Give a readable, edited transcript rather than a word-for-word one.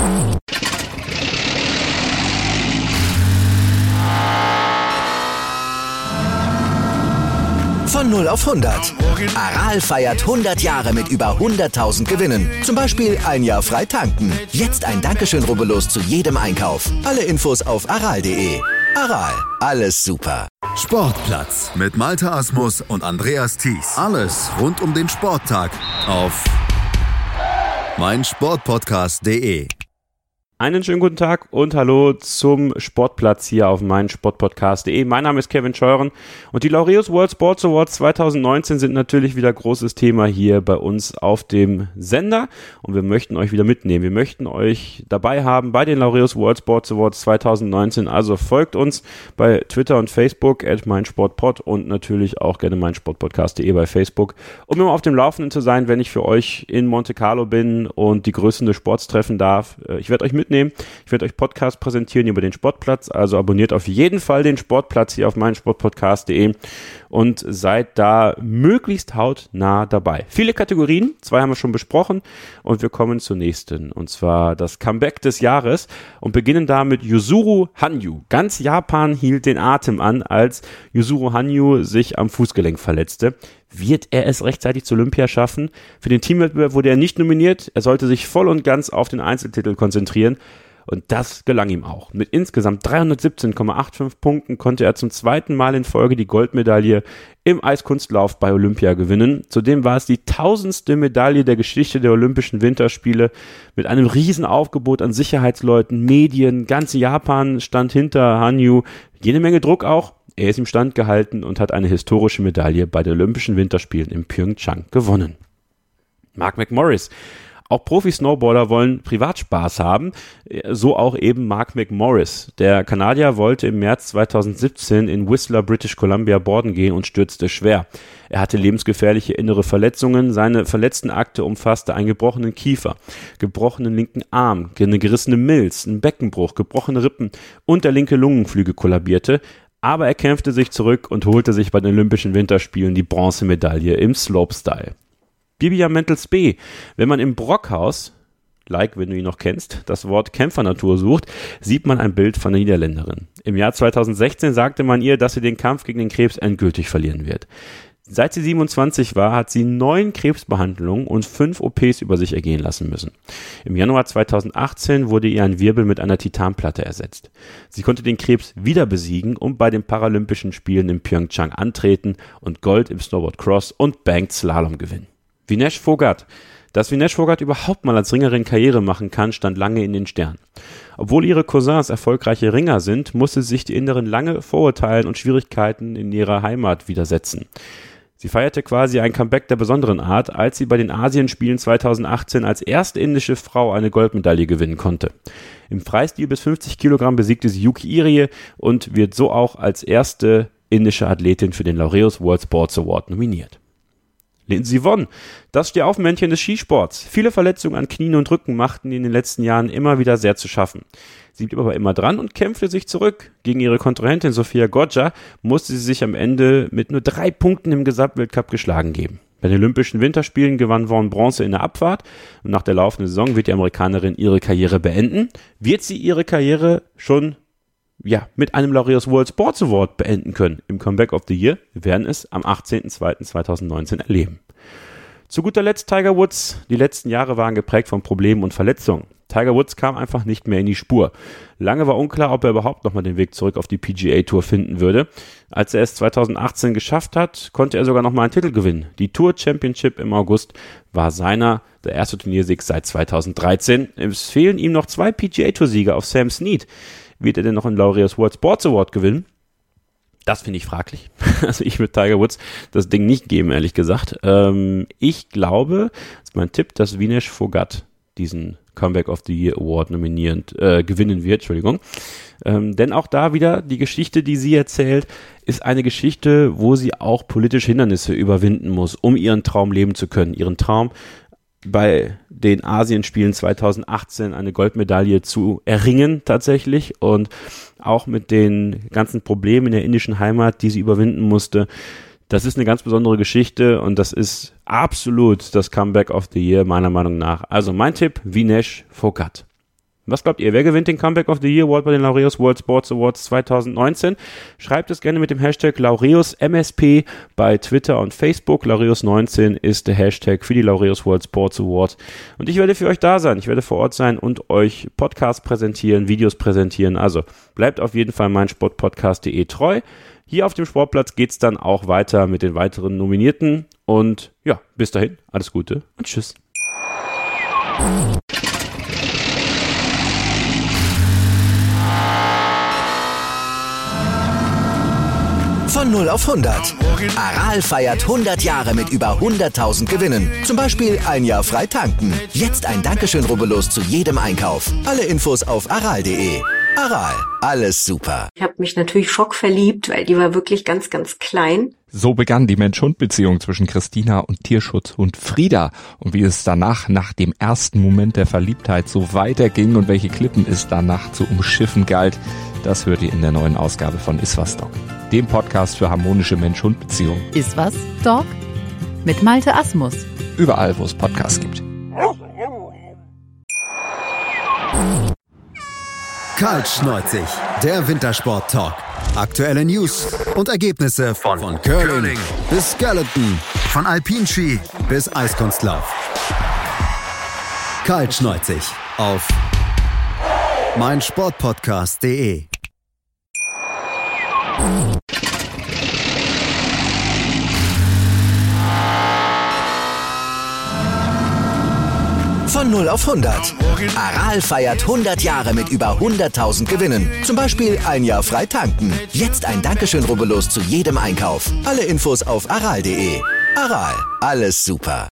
Von 0 auf 100. Aral feiert 100 Jahre mit über 100.000 Gewinnen. Zum Beispiel ein Jahr frei tanken. Jetzt ein Dankeschön, rubbellos zu jedem Einkauf. Alle Infos auf aral.de. Aral, alles super. Sportplatz mit Malte Asmus und Andreas Thies. Alles rund um den Sporttag auf meinsportpodcast.de. Einen schönen guten Tag und hallo zum Sportplatz hier auf meinsportpodcast.de. Mein Name ist Kevin Scheuren und die Laureus World Sports Awards 2019 sind natürlich wieder großes Thema hier bei uns auf dem Sender und wir möchten euch wieder mitnehmen. Wir möchten euch dabei haben bei den Laureus World Sports Awards 2019. Also folgt uns bei Twitter und Facebook @meinsportpod und natürlich auch gerne meinsportpodcast.de bei Facebook, um immer auf dem Laufenden zu sein, wenn ich für euch in Monte Carlo bin und die Größten des Sports treffen darf. Ich werde euch mitnehmen. Ich werde euch Podcast präsentieren über den Sportplatz, also abonniert auf jeden Fall den Sportplatz hier auf meinsportpodcast.de und seid da möglichst hautnah dabei. Viele Kategorien, 2 haben wir schon besprochen und wir kommen zur nächsten, und zwar das Comeback des Jahres und beginnen da mit Yuzuru Hanyu. Ganz Japan hielt den Atem an, als Yuzuru Hanyu sich am Fußgelenk verletzte. Wird er es rechtzeitig zur Olympia schaffen? Für den Teamwettbewerb wurde er nicht nominiert. Er sollte sich voll und ganz auf den Einzeltitel konzentrieren. Und das gelang ihm auch. Mit insgesamt 317,85 Punkten konnte er zum zweiten Mal in Folge die Goldmedaille im Eiskunstlauf bei Olympia gewinnen. Zudem war es die 1000. Medaille der Geschichte der Olympischen Winterspiele mit einem riesen Aufgebot an Sicherheitsleuten, Medien. Ganz Japan stand hinter Hanyu. Jede Menge Druck auch. Er ist im Stand gehalten und hat eine historische Medaille bei den Olympischen Winterspielen in Pyeongchang gewonnen. Mark McMorris. Auch Profi-Snowboarder wollen Privatspaß haben, so auch eben Mark McMorris. Der Kanadier wollte im März 2017 in Whistler, British Columbia, boarden gehen und stürzte schwer. Er hatte lebensgefährliche innere Verletzungen. Seine verletzten Akte umfasste einen gebrochenen Kiefer, gebrochenen linken Arm, eine gerissene Milz, einen Beckenbruch, gebrochene Rippen und der linke Lungenflügel kollabierte. Aber er kämpfte sich zurück und holte sich bei den Olympischen Winterspielen die Bronzemedaille im Slopestyle. Bibia Mentels-B. Wenn man im Brockhaus, wenn du ihn noch kennst, das Wort Kämpfernatur sucht, sieht man ein Bild von der Niederländerin. Im Jahr 2016 sagte man ihr, dass sie den Kampf gegen den Krebs endgültig verlieren wird. Seit sie 27 war, hat sie 9 Krebsbehandlungen und 5 OPs über sich ergehen lassen müssen. Im Januar 2018 wurde ihr ein Wirbel mit einer Titanplatte ersetzt. Sie konnte den Krebs wieder besiegen und bei den Paralympischen Spielen in Pyeongchang antreten und Gold im Snowboard Cross und Banked Slalom gewinnen. Vinesh Phogat. Dass Vinesh Phogat überhaupt mal als Ringerin Karriere machen kann, stand lange in den Sternen. Obwohl ihre Cousins erfolgreiche Ringer sind, musste sich die Inneren lange Vorurteilen und Schwierigkeiten in ihrer Heimat widersetzen. Sie feierte quasi ein Comeback der besonderen Art, als sie bei den Asienspielen 2018 als erste indische Frau eine Goldmedaille gewinnen konnte. Im Freistil bis 50 Kilogramm besiegte sie Yuki Irie und wird so auch als erste indische Athletin für den Laureus World Sports Award nominiert. Lindsey Vonn, das Stehaufmännchen des Skisports. Viele Verletzungen an Knien und Rücken machten ihr in den letzten Jahren immer wieder sehr zu schaffen. Sie blieb aber immer dran und kämpfte sich zurück. Gegen ihre Konkurrentin Sofia Goggia musste sie sich am Ende mit nur 3 Punkten im Gesamtweltcup geschlagen geben. Bei den Olympischen Winterspielen gewann Vonn Bronze in der Abfahrt und nach der laufenden Saison wird die Amerikanerin ihre Karriere beenden. Wird sie ihre Karriere schon mit einem Laureus World Sports Award beenden können im Comeback of the Year? Wir werden es am 18.02.2019 erleben. Zu guter Letzt Tiger Woods. Die letzten Jahre waren geprägt von Problemen und Verletzungen. Tiger Woods kam einfach nicht mehr in die Spur. Lange war unklar, ob er überhaupt nochmal den Weg zurück auf die PGA Tour finden würde. Als er es 2018 geschafft hat, konnte er sogar nochmal einen Titel gewinnen. Die Tour Championship im August war der erste Turniersieg seit 2013. Es fehlen ihm noch 2 PGA Tour Siege auf Sam Snead. Wird er denn noch einen Laureus World Sports Award gewinnen? Das finde ich fraglich. Also ich würde Tiger Woods das Ding nicht geben, ehrlich gesagt. Ich glaube, das ist mein Tipp, dass Vinesh Phogat diesen Comeback of the Year Award gewinnen wird. Denn auch da wieder die Geschichte, die sie erzählt, ist eine Geschichte, wo sie auch politische Hindernisse überwinden muss, um ihren Traum leben zu können. Ihren Traum, bei den Asienspielen 2018 eine Goldmedaille zu erringen tatsächlich, und auch mit den ganzen Problemen in der indischen Heimat, die sie überwinden musste. Das ist eine ganz besondere Geschichte und das ist absolut das Comeback of the Year meiner Meinung nach. Also mein Tipp, Vinesh Phogat. Was glaubt ihr? Wer gewinnt den Comeback of the Year Award bei den Laureus World Sports Awards 2019? Schreibt es gerne mit dem Hashtag LaureusMSP bei Twitter und Facebook. Laureus19 ist der Hashtag für die Laureus World Sports Awards. Und ich werde für euch da sein. Ich werde vor Ort sein und euch Podcasts präsentieren, Videos präsentieren. Also bleibt auf jeden Fall meinsportpodcast.de treu. Hier auf dem Sportplatz geht's dann auch weiter mit den weiteren Nominierten. Und ja, bis dahin, alles Gute und tschüss. Von 0 auf 100. Aral feiert 100 Jahre mit über 100.000 Gewinnen. Zum Beispiel ein Jahr frei tanken. Jetzt ein Dankeschön, rubbellos zu jedem Einkauf. Alle Infos auf aral.de. Aral, alles super. Ich habe mich natürlich schockverliebt, weil die war wirklich ganz, ganz klein. So begann die Mensch-Hund-Beziehung zwischen Christina und Tierschutzhund Frieda. Und wie es danach, nach dem ersten Moment der Verliebtheit, so weiterging und welche Klippen es danach zu umschiffen galt, das hört ihr in der neuen Ausgabe von Iswas Dog, dem Podcast für harmonische Mensch-Hund-Beziehungen. Iswas Dog mit Malte Asmus. Überall, wo es Podcasts gibt. Kaltschneuzig, der Wintersport-Talk. Aktuelle News und Ergebnisse von Curling bis Skeleton, von Alpinski bis Eiskunstlauf. Kaltschneuzig auf meinsportpodcast.de. Von 0 auf 100. Aral feiert 100 Jahre mit über 100.000 Gewinnen. Zum Beispiel ein Jahr frei tanken. Jetzt ein Dankeschön, rubbellos zu jedem Einkauf. Alle Infos auf aral.de. Aral, alles super.